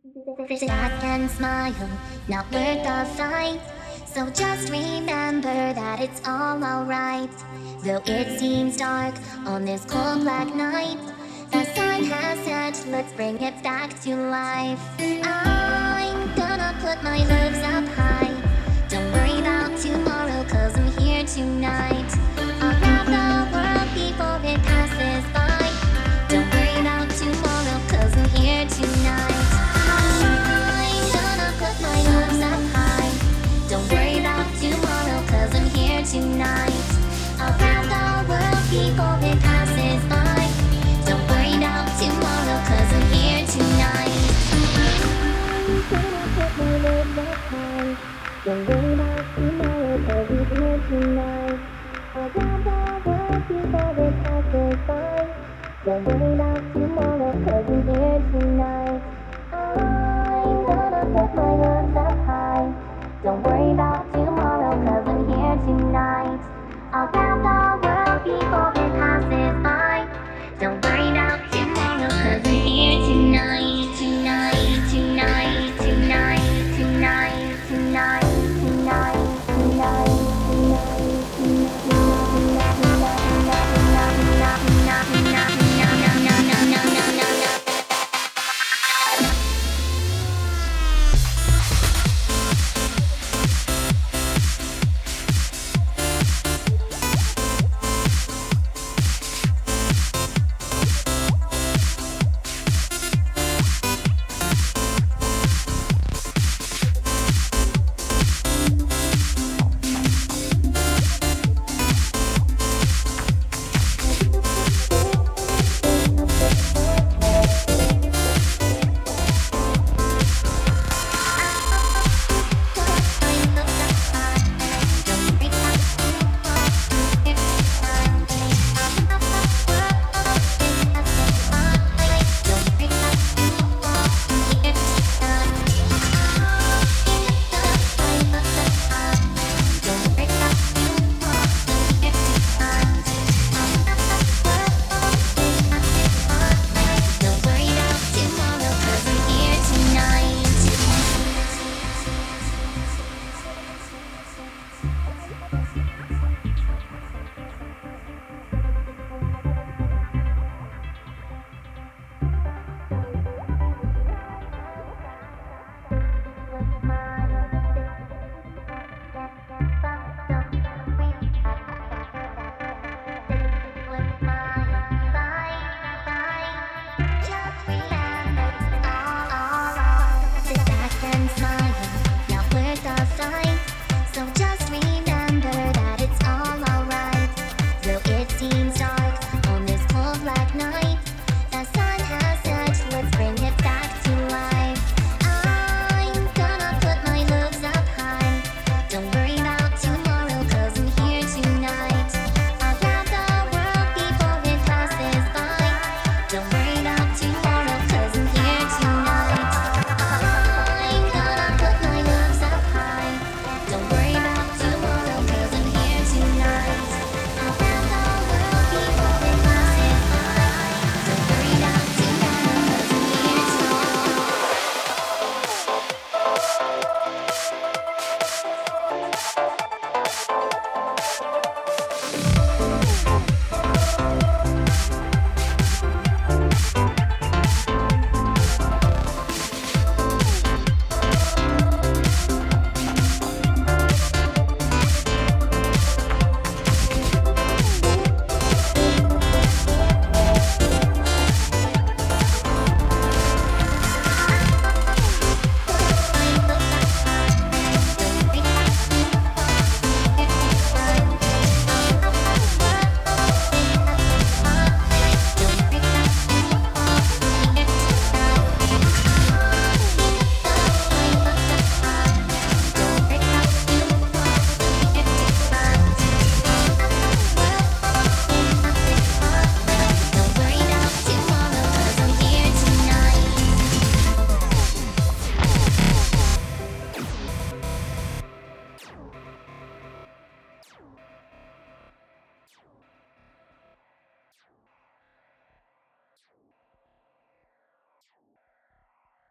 Sad and smile, not worth the fight. So just remember that it's all alright. Though it seems dark on this cold black night, the sun has set, let's bring it back to life. I'm gonna put my hopes up high. Don't worry about tomorrow, cause I'm here tonight. I'll grab the world before it passes by. Don't worry about tomorrow, cause I'm here tonight. Don't worry about tomorrow, cause I'm here tonight. I'll grab the world before it passes by. Don't worry about tomorrow, cause I'm here tonight. Don't worry about tomorrow, cause I'm here tonight. I'll grab the world before it passes by. Don't worry about tomorrow, cause I'm here tonight. I'm gonna put my hopes up high. Don't worry about tomorrow, cause I'm here tonight. I'll grab the